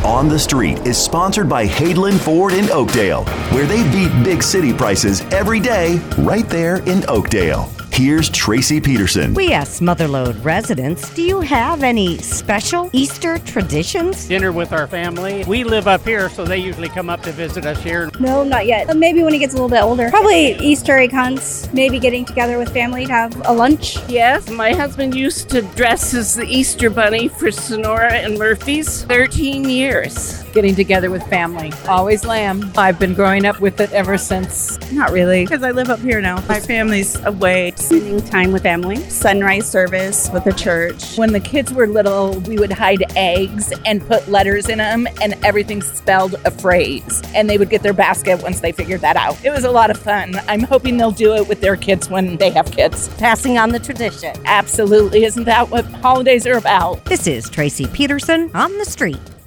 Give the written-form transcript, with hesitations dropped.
On the Street is sponsored by Hadeland Ford in Oakdale, where they beat big city prices every day right there in Oakdale. Here's Tracy Peterson. We asked Motherlode residents, do you have any special Easter traditions? Dinner with our family. We live up here, so they usually come up to visit us here. No, not yet. Maybe when he gets a little bit older. Probably Easter egg hunts, maybe getting together with family to have a lunch. Yes, my husband used to dress as the Easter Bunny for Sonora and Murphy's 13 years. Getting together with family. Always lamb. I've been growing up with it ever since. Not really, because I live up here now. My family's away. Spending time with family. Sunrise service with the church. When the kids were little, we would hide eggs and put letters in them, and everything spelled a phrase. And they would get their basket once they figured that out. It was a lot of fun. I'm hoping they'll do it with their kids when they have kids. Passing on the tradition. Absolutely. Isn't that what holidays are about? This is Tracy Peterson on the Street.